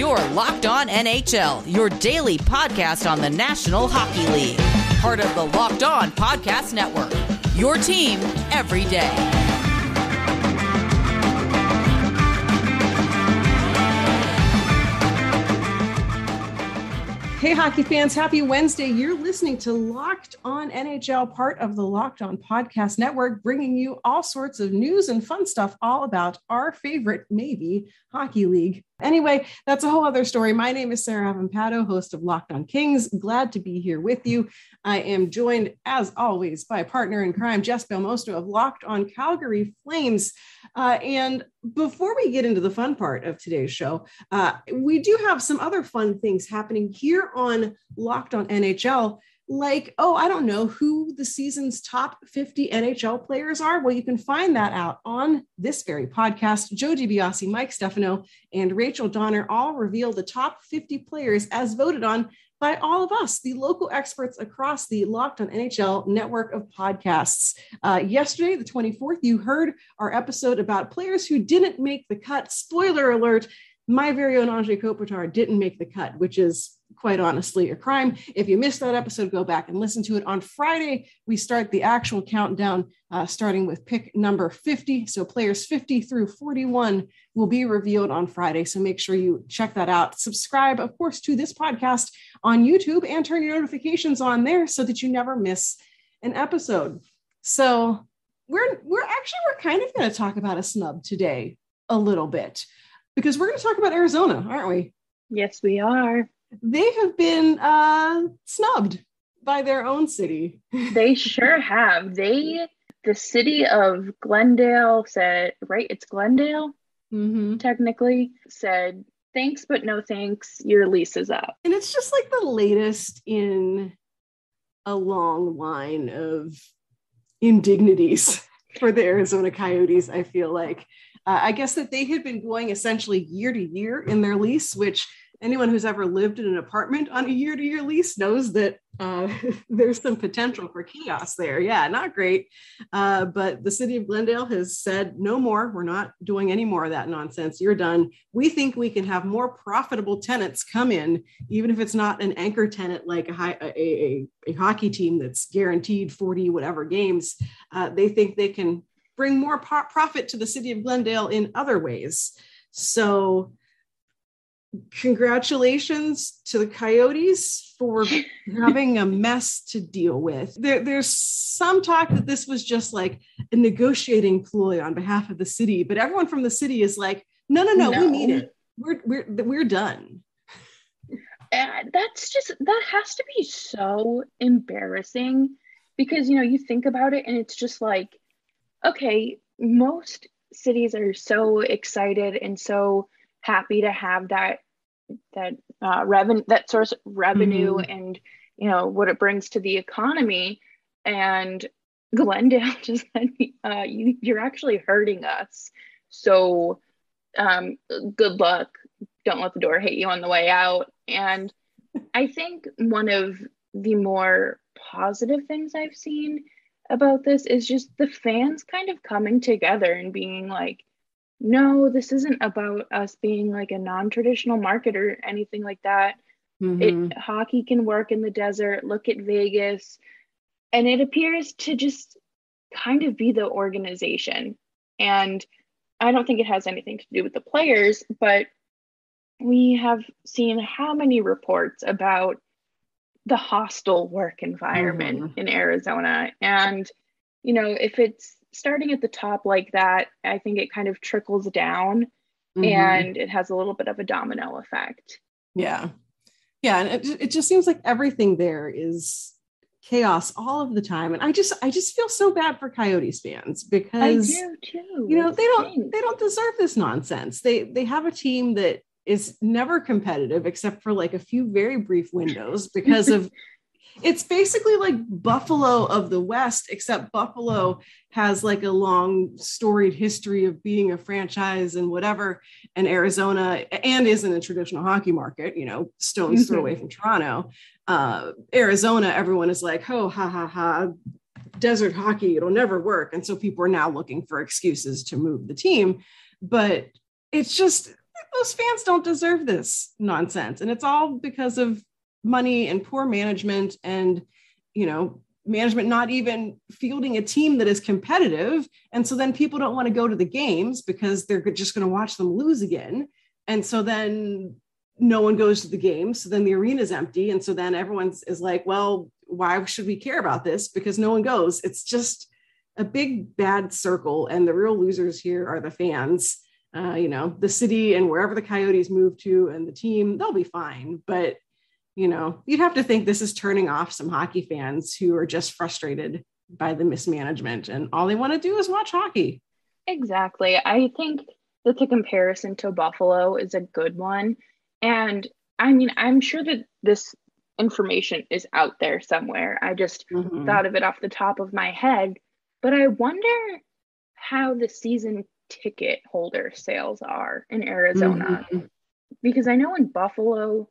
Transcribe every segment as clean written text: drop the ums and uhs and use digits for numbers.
You're Locked On NHL, your daily podcast on the National Hockey League. Part of the Locked On Podcast Network, your team every day. Hey, hockey fans, happy Wednesday. You're listening to Locked On NHL, part of the Locked On Podcast Network, bringing you all sorts of news and fun stuff all about our favorite, maybe, hockey league. Anyway, that's a whole other story. My name is Sarah Avampado, host of Locked On Kings. Glad to be here with you. I am joined, as always, by partner in crime, Jess Belmosto of Locked On Calgary Flames. And before we get into the fun part of today's show, we do have some other fun things happening here on Locked On NHL. Like, I don't know who the season's top 50 NHL players are. Well, you can find that out on this very podcast. Joe DiBiase, Mike Stefano, and Rachel Donner all reveal the top 50 players as voted on by all of us, the local experts across the Locked On NHL network of podcasts. Yesterday, the 24th, you heard our episode about players who didn't make the cut. Spoiler alert, my very own Anze Kopitar didn't make the cut, which is quite honestly a crime. If you missed that episode, go back and listen to it. On Friday, we start the actual countdown, starting with pick number 50. So players 50 through 41 will be revealed on Friday. So make sure you check that out. Subscribe, of course, to this podcast on YouTube and turn your notifications on there so that you never miss an episode. So we're kind of going to talk about a snub today a little bit, because we're going to talk about Arizona, aren't we? Yes, we are. They have been snubbed by their own city. They sure have. The city of Glendale said, right? It's Glendale, technically, said, thanks, but no thanks. Your lease is up. And it's just like the latest in a long line of indignities for the Arizona Coyotes, I feel like. I guess that they had been going essentially year to year in their lease, which anyone who's ever lived in an apartment on a year-to-year lease knows that there's some potential for chaos there. Yeah, not great. But the city of Glendale has said, no more. We're not doing any more of that nonsense. You're done. We think we can have more profitable tenants come in, even if it's not an anchor tenant like a hockey team that's guaranteed 40 whatever games. They think they can bring more profit to the city of Glendale in other ways. So congratulations to the Coyotes for having a mess to deal with. There's some talk that this was just like a negotiating ploy on behalf of the city, but everyone from the city is like, no, we need it. We're done. That has to be so embarrassing, because, you think about it and it's just like, okay, most cities are so excited and so happy to have that revenue, that source of revenue, and what it brings to the economy. And Glendale just said, you're actually hurting us. So good luck. Don't let the door hit you on the way out. And I think one of the more positive things I've seen about this is just the fans kind of coming together and being like, no, this isn't about us being like a non-traditional market or anything like that. Hockey can work in the desert. Look at Vegas. And it appears to just kind of be the organization. And I don't think it has anything to do with the players, but we have seen how many reports about the hostile work environment in Arizona. And, if it's starting at the top like that, I think it kind of trickles down and it has a little bit of a domino effect. Yeah. And it just seems like everything there is chaos all of the time. And I just feel so bad for Coyotes fans, because I do too. They don't deserve this nonsense. They have a team that is never competitive except for like a few very brief windows because of it's basically like Buffalo of the West, except Buffalo has like a long storied history of being a franchise and whatever. And Arizona, and is in a traditional hockey market, stone's throw away from Toronto. Arizona, everyone is like, oh, ha, ha, ha, desert hockey, it'll never work. And so people are now looking for excuses to move the team. But it's just, those fans don't deserve this nonsense. And it's all because of money and poor management and, management not even fielding a team that is competitive. And so then people don't want to go to the games because they're just going to watch them lose again. And so then no one goes to the games. So then the arena is empty. And so then everyone is like, well, why should we care about this? Because no one goes. It's just a big bad circle. And the real losers here are the fans. The city and wherever the Coyotes move to and the team, they'll be fine. But, you'd have to think this is turning off some hockey fans who are just frustrated by the mismanagement and all they want to do is watch hockey. Exactly. I think that the comparison to Buffalo is a good one. And I mean, I'm sure that this information is out there somewhere. I just thought of it off the top of my head. But I wonder how the season ticket holder sales are in Arizona. Because I know in Buffalo,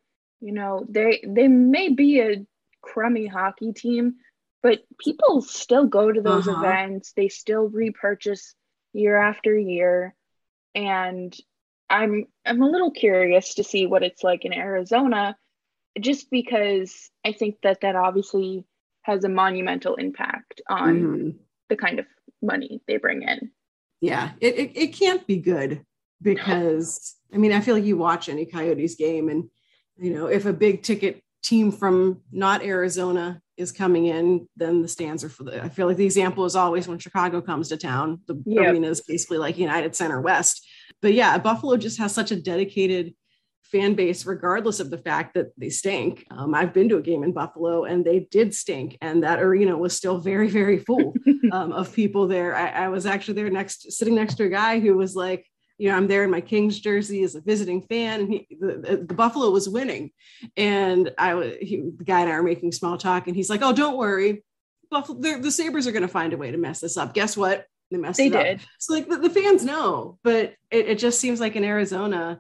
they may be a crummy hockey team, but people still go to those events. They still repurchase year after year. And I'm a little curious to see what it's like in Arizona, just because I think that obviously has a monumental impact on the kind of money they bring in. Yeah, it can't be good because, I feel like you watch any Coyotes game and, if a big ticket team from not Arizona is coming in, then the stands are I feel like the example is always when Chicago comes to town, the arena is basically like United Center West. But yeah, Buffalo just has such a dedicated fan base, regardless of the fact that they stink. I've been to a game in Buffalo and they did stink. And that arena was still very, very full of people there. I was actually there sitting next to a guy who was like, I'm there in my Kings jersey as a visiting fan. And the Buffalo was winning. And the guy and I were making small talk and he's like, oh, don't worry. Buffalo, the Sabres are going to find a way to mess this up. Guess what? They messed it up. So like the fans know, but it just seems like in Arizona,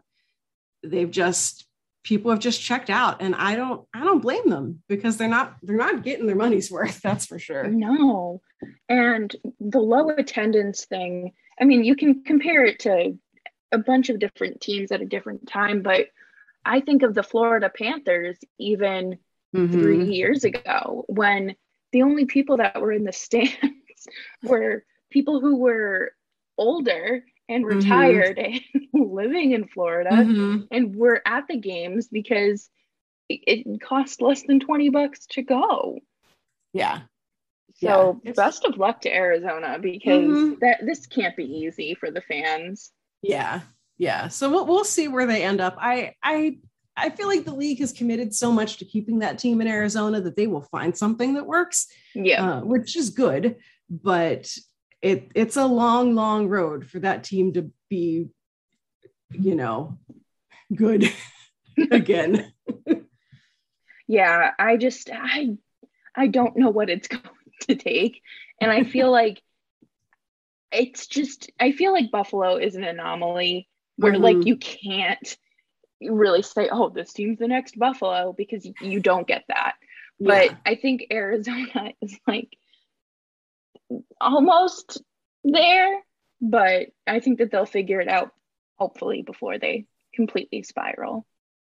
people have just checked out, and I don't blame them because they're not getting their money's worth. That's for sure. No. And the low attendance thing, you can compare it to a bunch of different teams at a different time, but I think of the Florida Panthers even 3 years ago when the only people that were in the stands were people who were older and retired and living in Florida and were at the games because it cost less than $20 to go. Yeah. So best of luck to Arizona because this can't be easy for the fans. Yeah. Yeah. So we'll see where they end up. I feel like the league has committed so much to keeping that team in Arizona that they will find something that works. Yeah. Which is good, but it's a long, long road for that team to be, good again. Yeah. I don't know what it's going to take. And I feel like I feel like Buffalo is an anomaly where like you can't really say, oh, this team's the next Buffalo because you don't get that. But I think Arizona is like almost there, but I think that they'll figure it out hopefully before they completely spiral.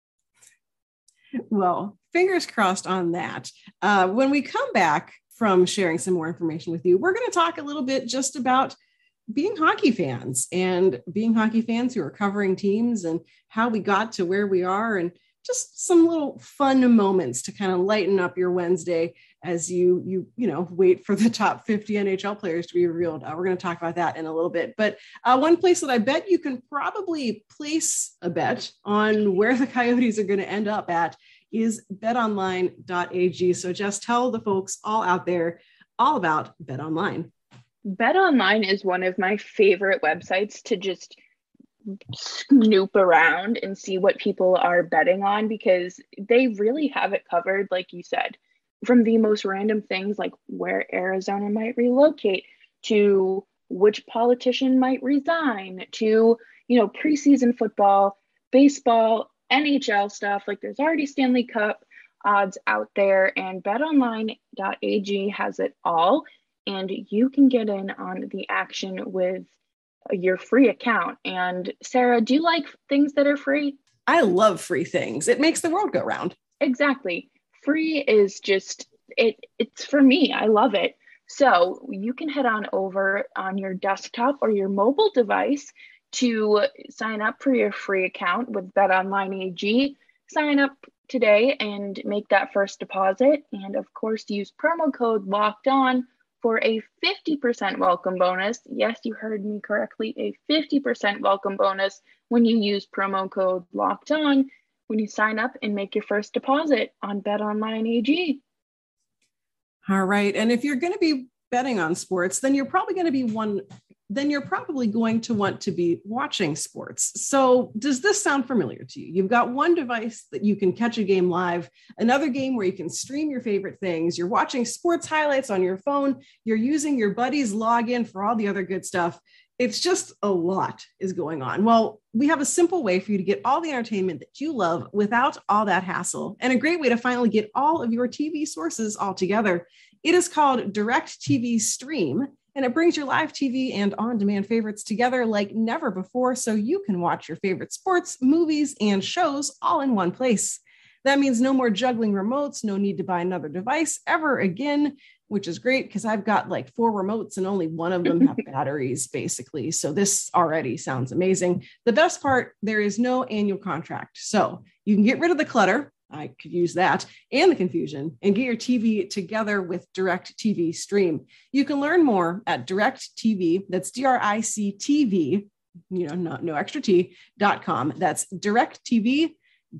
Well, fingers crossed on that. When we come back from sharing some more information with you, we're going to talk a little bit just about being hockey fans and being hockey fans who are covering teams and how we got to where we are and just some little fun moments to kind of lighten up your Wednesday as you wait for the top 50 NHL players to be revealed. We're going to talk about that in a little bit. But one place that I bet you can probably place a bet on where the Coyotes are going to end up at is betonline.ag. So just tell the folks all out there all about BetOnline. BetOnline is one of my favorite websites to just snoop around and see what people are betting on because they really have it covered, like you said, from the most random things like where Arizona might relocate to which politician might resign to, preseason football, baseball, NHL stuff. Like there's already Stanley Cup odds out there, and betonline.ag has it all. And you can get in on the action with your free account. And Sarah, do you like things that are free? I love free things. It makes the world go round. Exactly. Free is just, it's for me. I love it. So you can head on over on your desktop or your mobile device to sign up for your free account with BetOnline AG. Sign up today and make that first deposit. And of course, use promo code Locked On for a 50% welcome bonus. Yes, you heard me correctly, a 50% welcome bonus when you use promo code Locked On when you sign up and make your first deposit on BetOnline AG. All right. And if you're going to be betting on sports, then you're probably going to want to be watching sports. So does this sound familiar to you? You've got one device that you can catch a game live, another game where you can stream your favorite things. You're watching sports highlights on your phone. You're using your buddy's login for all the other good stuff. It's just a lot is going on. Well, we have a simple way for you to get all the entertainment that you love without all that hassle, and a great way to finally get all of your TV sources all together. It is called DirecTV Stream, and it brings your live TV and on-demand favorites together like never before, so you can watch your favorite sports, movies, and shows all in one place. That means no more juggling remotes, no need to buy another device ever again, which is great because I've got like 4 remotes and only one of them have batteries, basically. So this already sounds amazing. The best part, there is no annual contract. So you can get rid of the clutter. I could use that and the confusion and get your TV together with DirecTV Stream. You can learn more at DirecTV. That's DRICTV, no extra T.com. That's DirecTV.com,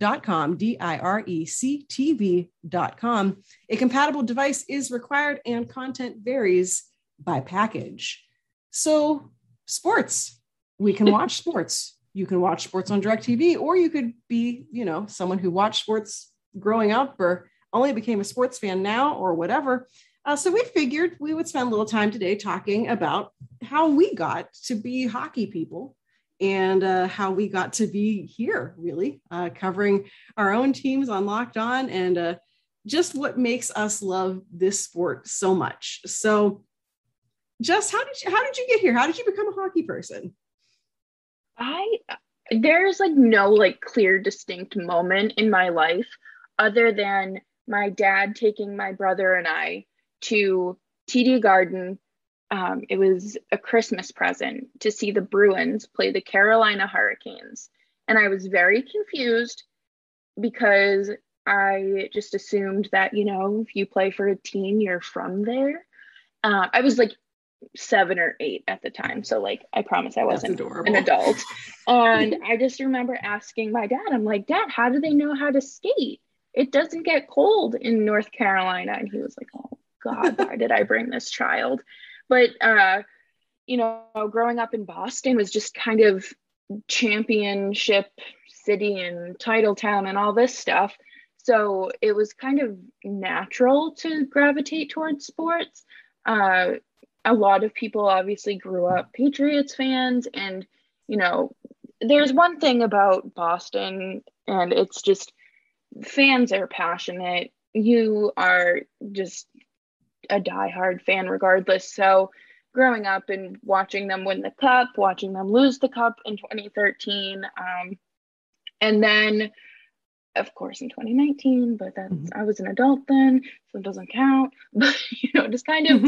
DIRECTV.com. A compatible device is required and content varies by package. So sports, we can watch sports. You can watch sports on DirecTV, or you could be, someone who watched sports growing up or only became a sports fan now or whatever. So we figured we would spend a little time today talking about how we got to be hockey people and how we got to be here, really, covering our own teams on Locked On and just what makes us love this sport so much. So Jess, how did you get here? How did you become a hockey person? There's no clear distinct moment in my life other than my dad taking my brother and I to TD Garden. It was a Christmas present to see the Bruins play the Carolina Hurricanes. And I was very confused because I just assumed that, if you play for a team, you're from there. I was 7 or 8 at the time. So I promise I wasn't an adult. And I just remember asking my dad, I'm like, Dad, how do they know how to skate? It doesn't get cold in North Carolina. And he was like, oh God, why did I bring this child? But, growing up in Boston was just kind of championship city and title town and all this stuff. So it was kind of natural to gravitate towards sports. A lot of people obviously grew up Patriots fans, and, there's one thing about Boston, and it's just fans are passionate. You are just a diehard fan regardless. So growing up and watching them win the cup, watching them lose the cup in 2013, and then of course in 2019, but that's I was an adult then, so it doesn't count. But just kind of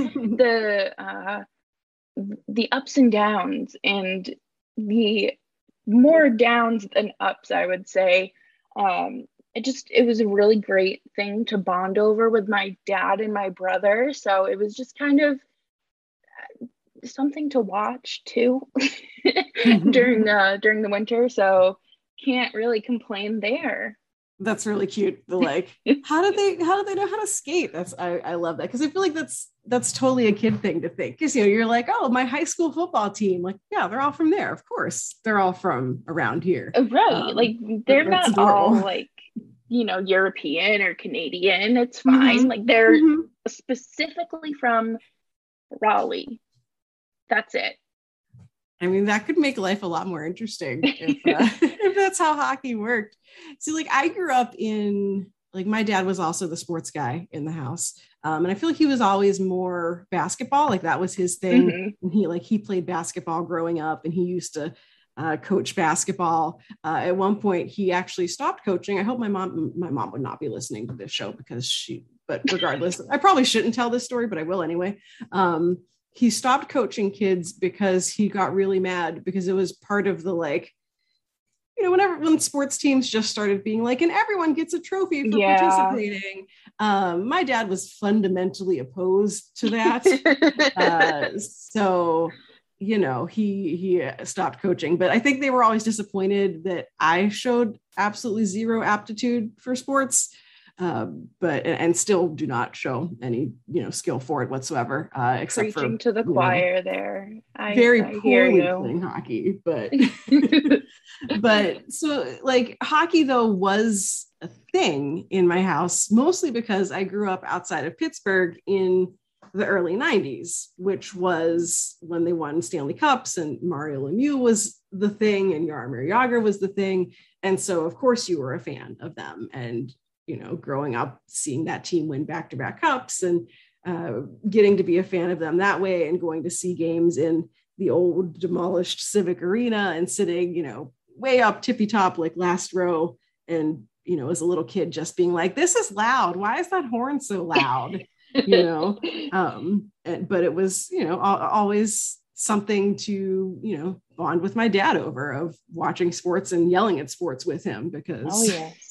the ups and downs, and the more downs than ups, I would say. It was a really great thing to bond over with my dad and my brother. So it was just kind of something to watch too during the winter. So can't really complain there. That's really cute. How do they know how to skate? I love that, because I feel like that's totally a kid thing to think. Because you're like, oh, my high school football team, yeah, they're all from there. Of course, they're all from around here, right? They're not adorable. All European or Canadian. It's fine. They're specifically from Raleigh. That's it. I mean, that could make life a lot more interesting if that's how hockey worked. So I grew up in like my dad was also the sports guy in the house. And I feel like he was always more basketball. Like that was his thing. Mm-hmm. And he played basketball growing up, and he used to coach basketball. At one point he actually stopped coaching. I hope my mom would not be listening to this show but regardless, I probably shouldn't tell this story, but I will anyway. He stopped coaching kids because he got really mad because it was part of the, like, when sports teams just started being like, and everyone gets a trophy for participating. My dad was fundamentally opposed to that. So, he stopped coaching, but I think they were always disappointed that I showed absolutely zero aptitude for sports, and still do not show any, skill for it whatsoever, except preaching to the choir there. I poorly hear you. Playing hockey, but but so like hockey though was a thing in my house, mostly because I grew up outside of Pittsburgh in the early 90s, which was when they won Stanley Cups and Mario Lemieux was the thing and Jaromir Jagr was the thing. And so of course you were a fan of them, and growing up, seeing that team win back-to-back cups and getting to be a fan of them that way, and going to see games in the old demolished Civic Arena and sitting, way up tippy top, like last row. And, as a little kid, just being like, this is loud. Why is that horn so loud? But it was, always something to, bond with my dad over, of watching sports and yelling at sports with him because,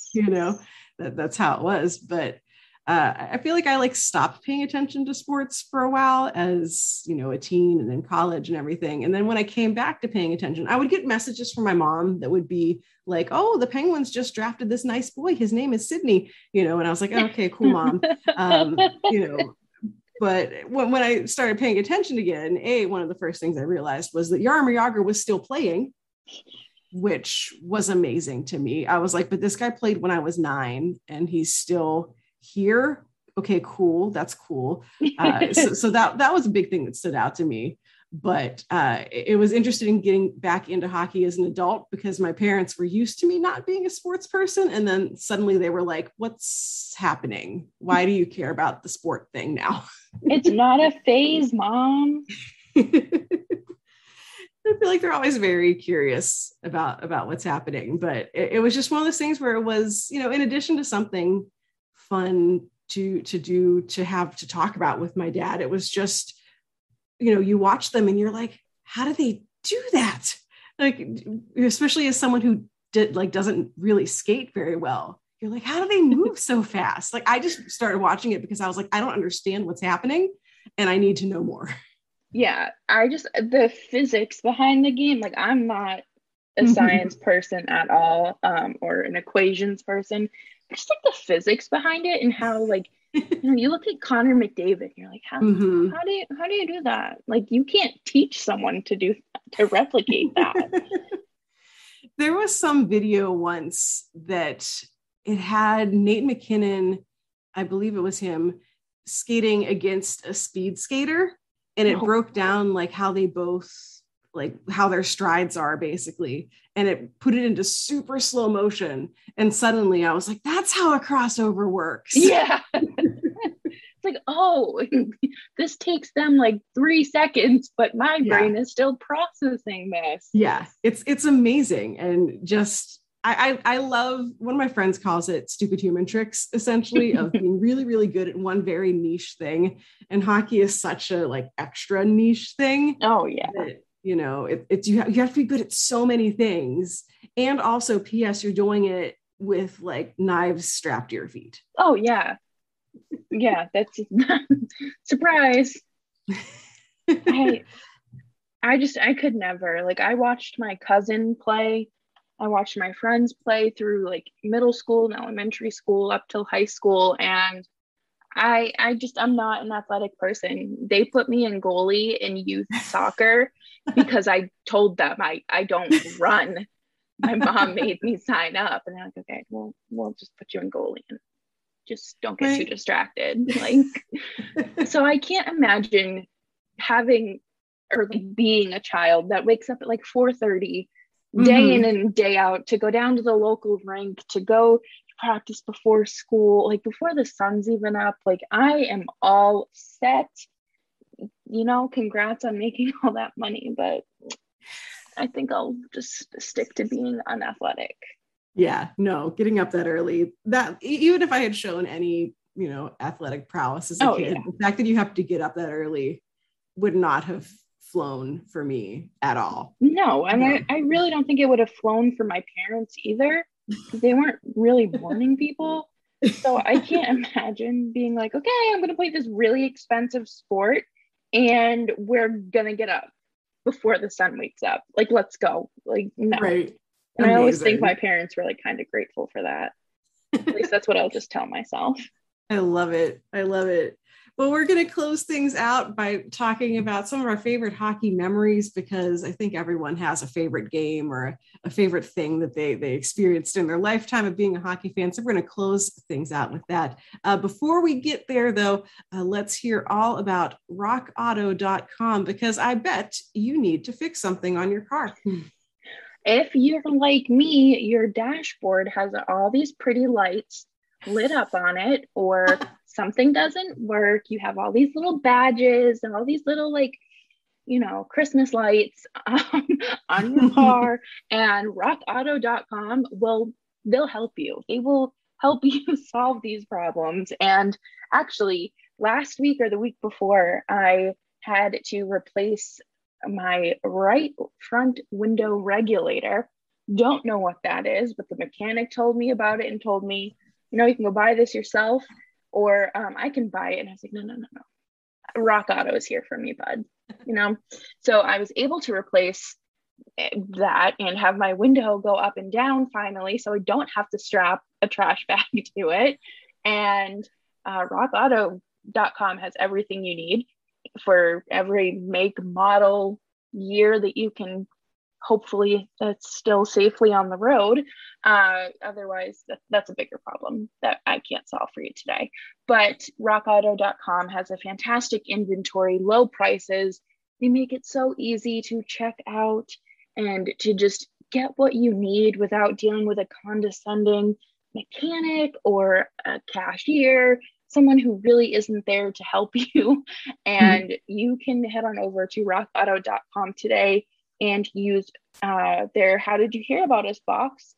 that's how it was. But I feel like I stopped paying attention to sports for a while as, a teen and in college and everything. And then when I came back to paying attention, I would get messages from my mom that would be like, oh, the Penguins just drafted this nice boy. His name is Sydney, and I was like, okay, cool, Mom. But when I started paying attention again, one of the first things I realized was that Jaromir Jagr was still playing, which was amazing to me. I was like, but this guy played when I was 9 and he's still here. Okay, cool. That's cool. So that was a big thing that stood out to me. But it was interesting in getting back into hockey as an adult because my parents were used to me not being a sports person. And then suddenly they were like, what's happening? Why do you care about the sport thing now? It's not a phase, Mom. I feel like they're always very curious about what's happening, but it was just one of those things where it was, in addition to something fun to do, to have to talk about with my dad, it was just, you watch them and you're like, how do they do that? Like, especially as someone who doesn't really skate very well, you're like, how do they move so fast? Like, I just started watching it because I was like, I don't understand what's happening and I need to know more. Yeah, the physics behind the game, like I'm not a science person at all, or an equations person, but just like the physics behind it and how you look at Connor McDavid and you're like, how do you do that? Like, you can't teach someone to replicate that. There was some video once that it had Nate McKinnon, I believe it was him, skating against a speed skater. And it broke down how they both, how their strides are basically. And it put it into super slow motion. And suddenly I was like, that's how a crossover works. Yeah. It's like, oh, this takes them 3 seconds, but my brain is still processing this. Yeah, it's amazing. And just, I love, one of my friends calls it stupid human tricks, essentially, of being really, really good at one very niche thing. And hockey is such a extra niche thing. Oh yeah. That, you have to be good at so many things. And also, P.S., you're doing it with knives strapped to your feet. Oh yeah. Yeah, that's surprise. I could never. I watched my cousin play. I watched my friends play through middle school and elementary school up till high school. And I'm not an athletic person. They put me in goalie in youth soccer because I told them I don't run. My mom made me sign up and they're like, okay, we'll just put you in goalie and just don't get too distracted. So I can't imagine having or being a child that wakes up at 4:30 day in and day out to go down to the local rink, to go practice before school, like before the sun's even up. Like I am all set. Congrats on making all that money, but I think I'll just stick to being unathletic. Yeah, no, getting up that early, that even if I had shown any, athletic prowess as a kid, the fact that you have to get up that early would not have flown for me at all. No, and I really don't think it would have flown for my parents either, because they weren't really morning people. So I can't imagine being like, okay, I'm going to play this really expensive sport and we're going to get up before the sun wakes up. Like, let's go. Like, no. Right. And I always think my parents were like kind of grateful for that. At least that's what I'll just tell myself. I love it. I love it. Well, we're going to close things out by talking about some of our favorite hockey memories, because I think everyone has a favorite game or a favorite thing that they experienced in their lifetime of being a hockey fan. So we're going to close things out with that. Before we get there, though, let's hear all about rockauto.com, because I bet you need to fix something on your car. If you're like me, your dashboard has all these pretty lights lit up on it, or something doesn't work. You have all these little badges and all these little Christmas lights on your car, and rockauto.com they'll help you. They will help you solve these problems. And actually, last week or the week before, I had to replace my right front window regulator. Don't know what that is, but the mechanic told me about it and told me, you can go buy this yourself, or I can buy it. And I was like, no. Rock Auto is here for me, bud. So I was able to replace that and have my window go up and down finally, so I don't have to strap a trash bag to it. And rockauto.com has everything you need for every make, model, year that you can hopefully that's still safely on the road. Otherwise, that's a bigger problem that I can't solve for you today. But rockauto.com has a fantastic inventory, low prices. They make it so easy to check out and to just get what you need without dealing with a condescending mechanic or a cashier, someone who really isn't there to help you. And you can head on over to rockauto.com today and use their How Did You Hear About Us box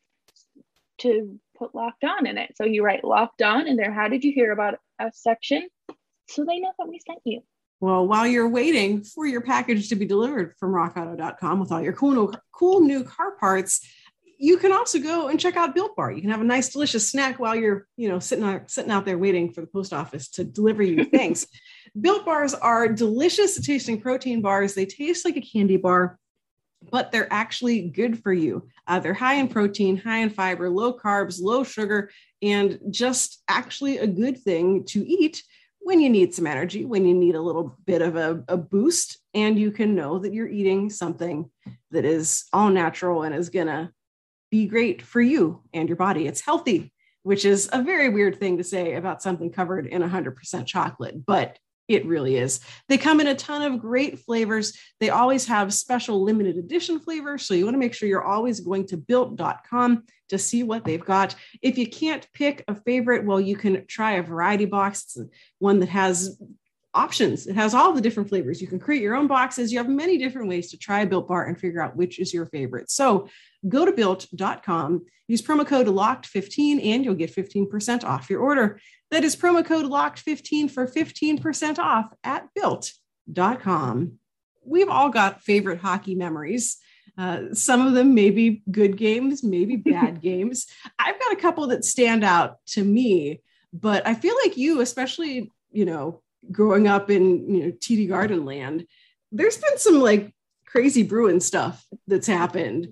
to put Locked On in it. So you write Locked On in their How Did You Hear About Us section, so they know that we sent you. Well, while you're waiting for your package to be delivered from rockauto.com with all your cool new car parts, you can also go and check out Built Bar. You can have a nice, delicious snack while you're, sitting out there waiting for the post office to deliver you things. Built Bars are delicious tasting protein bars. They taste like a candy bar, but they're actually good for you. They're high in protein, high in fiber, low carbs, low sugar, and just actually a good thing to eat when you need some energy, when you need a little bit of a boost, and you can know that you're eating something that is all natural and is going to be great for you and your body. It's healthy, which is a very weird thing to say about something covered in 100% chocolate, but it really is. They come in a ton of great flavors. They always have special limited edition flavors. So you want to make sure you're always going to built.com to see what they've got. If you can't pick a favorite, well, you can try a variety box. It's one that has options. It has all the different flavors. You can create your own boxes. You have many different ways to try a Built Bar and figure out which is your favorite. So go to built.com, use promo code LOCKED15, and you'll get 15% off your order. That is promo code LOCKED15 for 15% off at built.com. We've all got favorite hockey memories. Some of them may be good games, maybe bad games. I've got a couple that stand out to me, but I feel like you, especially, growing up in, TD Garden land, there's been some like crazy Bruin stuff that's happened.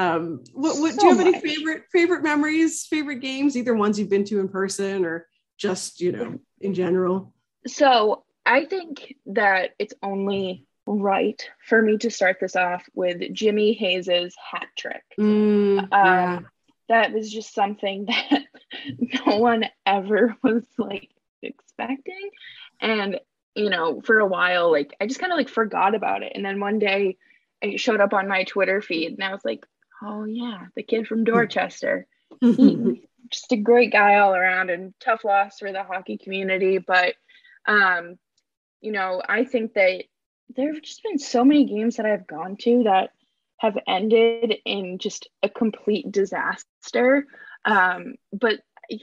What do you have any favorite memories, favorite games, either ones you've been to in person or just, in general? So I think that it's only right for me to start this off with Jimmy Hayes's hat trick. Yeah. That was just something that no one ever was like expecting. And, for a while, like I just kind of like forgot about it. And then one day it showed up on my Twitter feed and I was like, oh yeah, the kid from Dorchester. just a great guy all around, and tough loss for the hockey community. But, I think that there have just been so many games that I've gone to that have ended in just a complete disaster. But,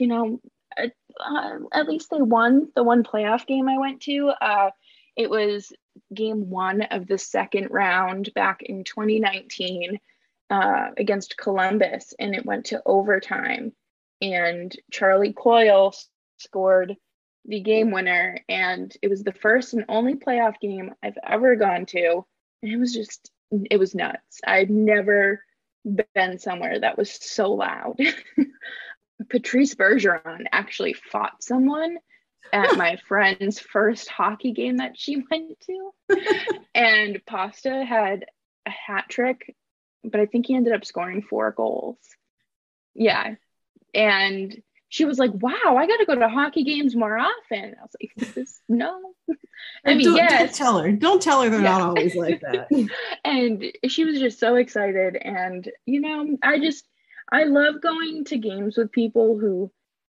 at least they won the one playoff game I went to. It was game 1 of the second round back in 2019 against Columbus, and it went to overtime. And Charlie Coyle scored the game winner, and it was the first and only playoff game I've ever gone to. And it was nuts. I'd never been somewhere that was so loud. Patrice Bergeron actually fought someone at my friend's first hockey game that she went to. And Pasta had a hat trick, but I think he ended up scoring 4 goals. Yeah. And she was like, wow, I got to go to hockey games more often. I was like, no. I mean, yes. Don't tell her they're not always like that. And she was just so excited. And, I love going to games with people who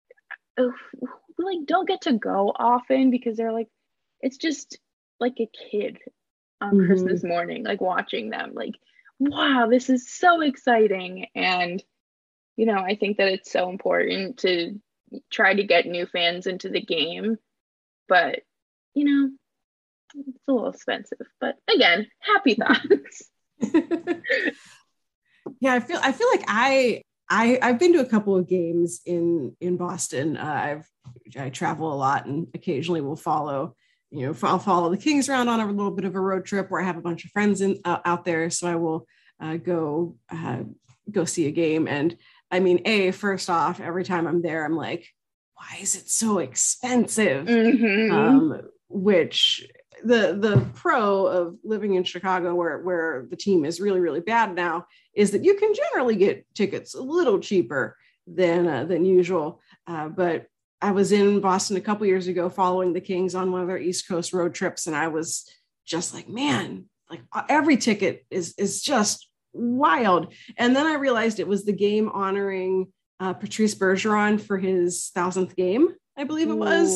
like don't get to go often, because they're like, it's just like a kid on Christmas morning, like watching them, like, wow, this is so exciting. And I think that it's so important to try to get new fans into the game, but it's a little expensive. But again, happy thoughts. Yeah, I feel like I've been to a couple of games in Boston. I travel a lot, and occasionally will follow the Kings around on a little bit of a road trip where I have a bunch of friends out there. So I will go see a game. And I mean, first off, every time I'm there, I'm like, why is it so expensive? Which the pro of living in Chicago, where the team is really, really bad now, is that you can generally get tickets a little cheaper than usual. But I was in Boston a couple years ago following the Kings on one of their East Coast road trips, and I was just like, man, like every ticket is just wild. And then I realized it was the game honoring Patrice Bergeron for his 1,000th game, I believe it was.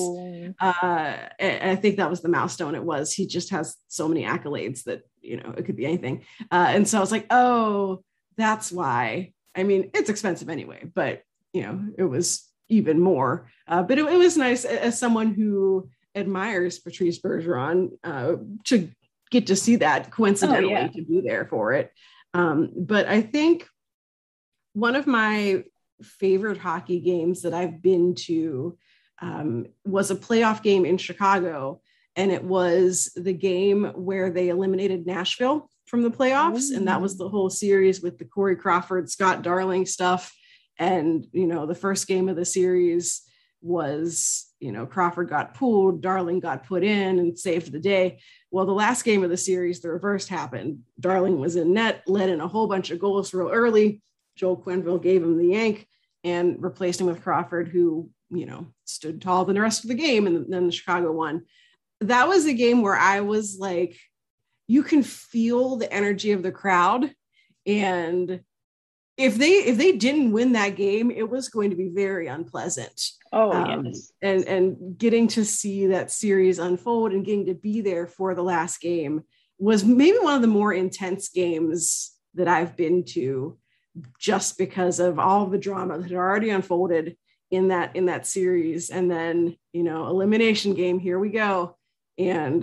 And I think that was the milestone it was. He just has so many accolades that, it could be anything. And so I was like, oh, that's why. I mean, it's expensive anyway, but, it was even more. But it was nice as someone who admires Patrice Bergeron to get to see that coincidentally, to be there for it. But I think one of my favorite hockey games that I've been to was a playoff game in Chicago. And it was the game where they eliminated Nashville from the playoffs. And that was the whole series with the Corey Crawford, Scott Darling stuff. And, the first game of the series was, Crawford got pulled, Darling got put in and saved the day. Well, the last game of the series, the reverse happened. Darling was in net, let in a whole bunch of goals real early. Joel Quenneville gave him the yank and replaced him with Crawford, who, stood tall than the rest of the game. And then the Chicago won. That was a game where I was like, you can feel the energy of the crowd. And if they didn't win that game, it was going to be very unpleasant. Yes. And getting to see that series unfold and getting to be there for the last game was maybe one of the more intense games that I've been to, just because of all the drama that had already unfolded in that series. And then, elimination game, here we go. And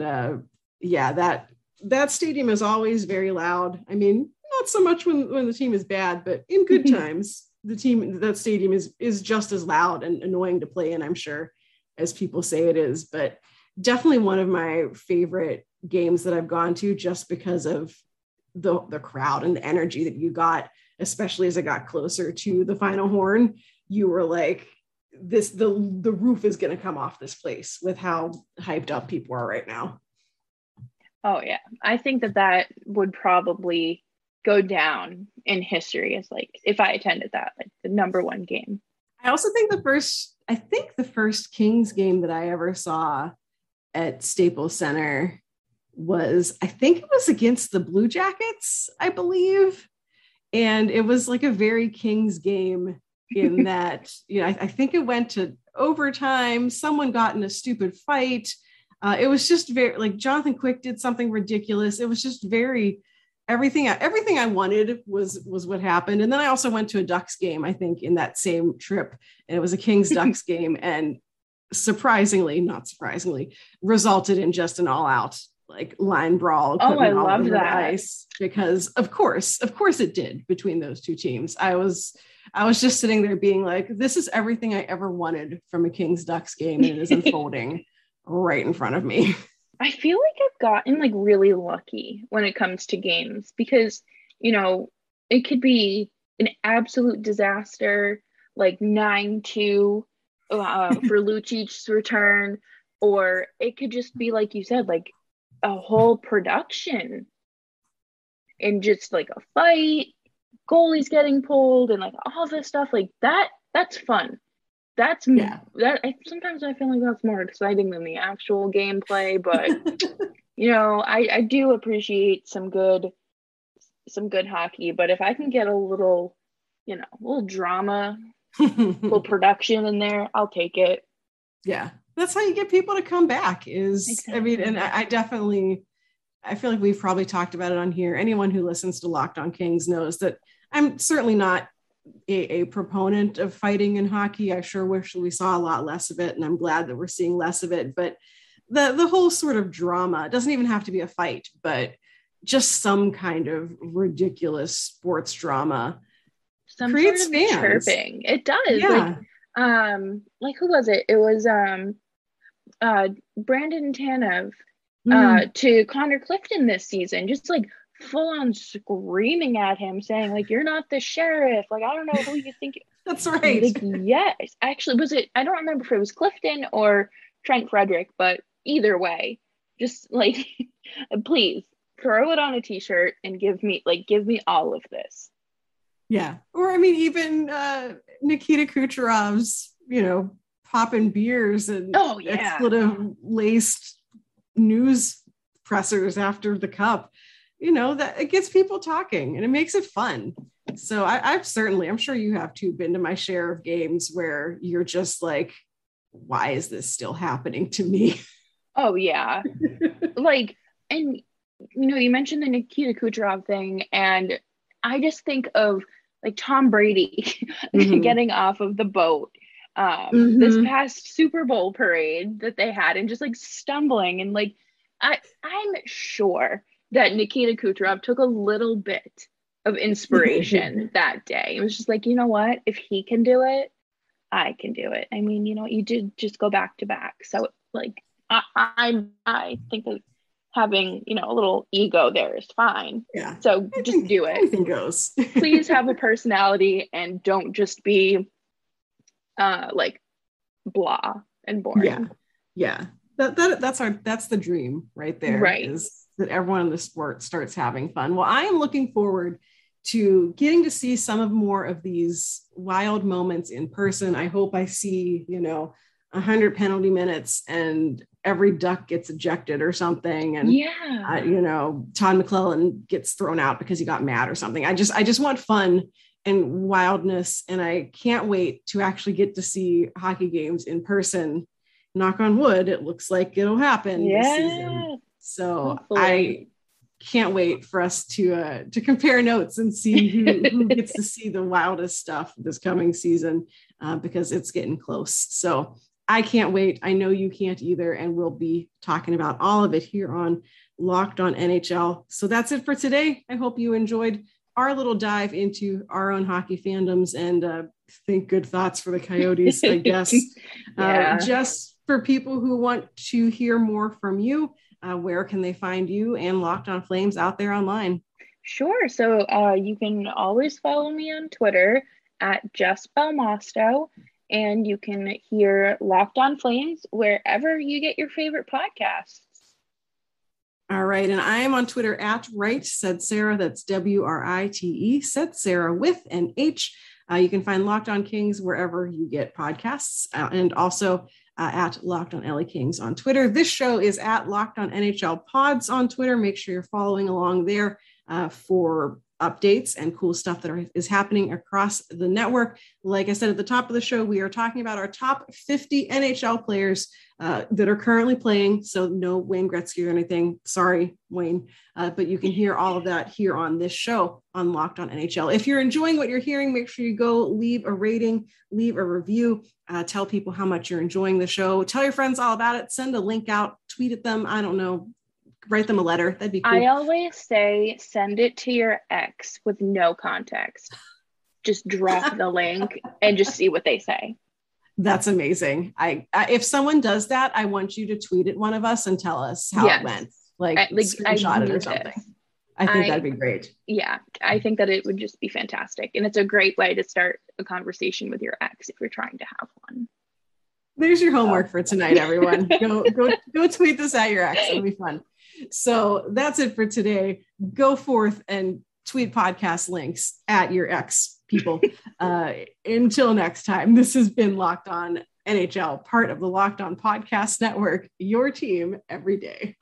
that stadium is always very loud. I mean, not so much when the team is bad, but in good times, that stadium is just as loud and annoying to play in, I'm sure, as people say it is. But definitely one of my favorite games that I've gone to, just because of the crowd and the energy that you got, especially as it got closer to the final horn. You were like, the roof is going to come off this place with how hyped up people are right now. Oh yeah. I think that would probably go down in history as, like, if I attended that, like, the number one game. I also think the first Kings game that I ever saw at Staples Center was against the Blue Jackets, I believe. And it was like a very Kings game in that, I think it went to overtime. Someone got in a stupid fight. It was just very, like, Jonathan Quick did something ridiculous. It was just very, everything I wanted was what happened. And then I also went to a Ducks game, I think, in that same trip, and it was a Kings Ducks game, and not surprisingly, resulted in just an all out like line brawl. Oh, I love that. Ice, because of course it did between those two teams. I was just sitting there being like, this is everything I ever wanted from a Kings Ducks game, and it is unfolding right in front of me. I feel like I've gotten like really lucky when it comes to games, because, it could be an absolute disaster, like 9-2 for Lucic's return, or it could just be, like you said, like a whole production and just like a fight, goalies getting pulled, and like all this stuff like that. That's fun. Sometimes I feel like that's more exciting than the actual gameplay, but I do appreciate some good hockey. But if I can get a little drama, little production in there, I'll take it. Yeah, that's how you get people to come back. Exactly. I mean, and I feel like we've probably talked about it on here. Anyone who listens to Locked On Kings knows that I'm certainly not a proponent of fighting in hockey. I sure wish we saw a lot less of it, and I'm glad that we're seeing less of it. But the whole sort of drama, it doesn't even have to be a fight, but just some kind of ridiculous sports drama creates sort of fans. Chirping. It does. Yeah. Like who was it? It was Brandon Tanev to Connor Clifton this season, just like full on screaming at him, saying like, you're not the sheriff, like I don't know who you think. That's right. Like, yes, actually, was it, I don't remember if it was Clifton or Trent Frederick, but either way, just like please throw it on a t-shirt and give me all of this. Yeah. Or I mean, even Nikita Kucherov's, popping beers and expletive laced news pressers after the cup, that it gets people talking and it makes it fun. So I'm sure you have too been to my share of games where you're just like, why is this still happening to me? Oh yeah. Like, and you mentioned the Nikita Kucherov thing, and I just think of like Tom Brady getting off of the boat this past Super Bowl parade that they had, and just like stumbling, and like I'm sure that Nikita Kucherov took a little bit of inspiration that day. It was just like, you know what? If he can do it, I can do it. I mean, you did just go back to back. So like, I think that having, a little ego there is fine. Yeah. So just do it. Anything goes. Please have a personality and don't just be like blah and boring. Yeah. That's the dream right there. Right. Is that everyone in the sport starts having fun. Well, I am looking forward to getting to see some more of these wild moments in person. I hope I see, 100 penalty minutes and every Duck gets ejected or something. And, Todd McClellan gets thrown out because he got mad or something. I just want fun and wildness. And I can't wait to actually get to see hockey games in person. Knock on wood, it looks like it'll happen this season. So hopefully. I can't wait for us to compare notes and see who gets to see the wildest stuff this coming season, because it's getting close. So I can't wait. I know you can't either. And we'll be talking about all of it here on Locked On NHL. So that's it for today. I hope you enjoyed our little dive into our own hockey fandoms and think good thoughts for the Coyotes, I guess. Just for people who want to hear more from you, where can they find you and Locked On Flames out there online? Sure. So you can always follow me on Twitter at Jess Belmosto, and you can hear Locked On Flames wherever you get your favorite podcasts. All right. And I am on Twitter at Right Said Sarah. That's WRITE, Said Sarah with an H. You can find Locked On Kings wherever you get podcasts, and also at Locked On LA Kings on Twitter. This show is at Locked On NHL Pods on Twitter. Make sure you're following along there for updates and cool stuff that is happening across the network. Like I said at the top of the show, we are talking about our top 50 NHL players that are currently playing. So no Wayne Gretzky or anything. Sorry, Wayne. But you can hear all of that here on this show on Locked On NHL. If you're enjoying what you're hearing, make sure you go leave a rating, leave a review, tell people how much you're enjoying the show. Tell your friends all about it. Send a link out, tweet at them. I don't know. Write them a letter. That'd be cool. I always say send it to your ex with no context. Just drop the link and just see what they say. That's amazing. I if someone does that, I want you to tweet at one of us and tell us how it went. Like screenshot it or something. I think that'd be great. Yeah, I think that it would just be fantastic. And it's a great way to start a conversation with your ex if you're trying to have one. There's your homework for tonight, everyone. Go tweet this at your ex. It'll be fun. So that's it for today. Go forth and tweet podcast links at your ex, people. Until next time, this has been Locked On NHL, part of the Locked On Podcast Network, your team every day.